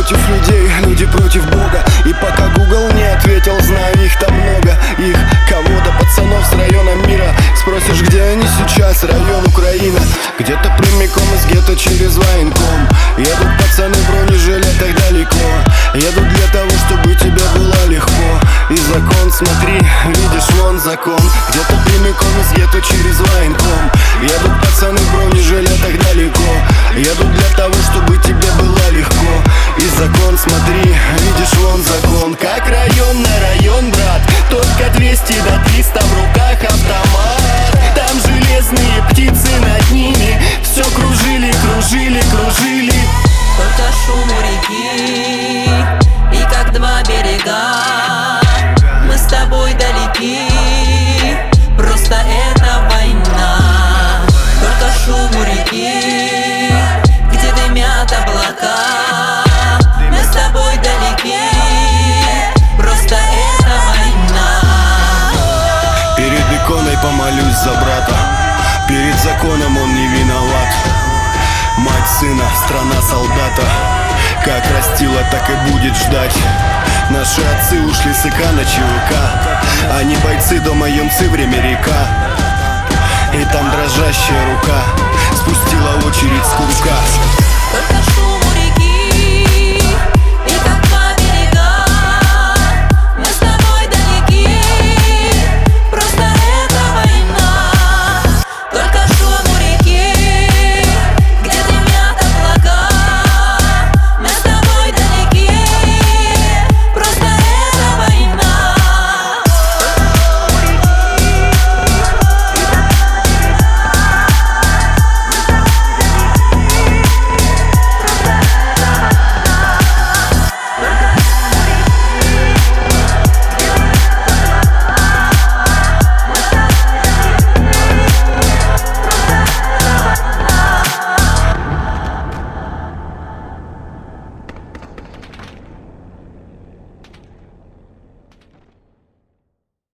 против людей, люди против Бога. И пока Google не ответил, знаю, их там много. Их кого-то, пацанов с района мира. Спросишь, где они сейчас, район Украина. Где-то прямиком из гетто через военком. Едут пацаны в бронежилетах далеко. Едут для того, чтобы тебе было легко. И закон, смотри, видишь, вон закон. Где-то прямиком из гетто через военком. Едут пацаны в бронежилетах далеко. Едут для того, чтобы тебе было легко. И закон, смотри, видишь, вон закон. Как район на район, брат. Только 200 до 300 в руках автомат. Там железные птицы над ними. Все кружили, кружили, кружили. Только шум у реки и как два берега. Мы с тобой далеки, просто это война. Только шум у реки, где дымят облака. Мы с тобой далеки, просто это война. Перед иконой помолюсь за брата. Перед законом он не виноват. Мать сына, страна солдата. Как растила, так и будет ждать. Наши отцы ушли с ИК на ЧВК. Они бойцы, дома юнцы, время река. И там дрожащая рука спустила очередь с курка.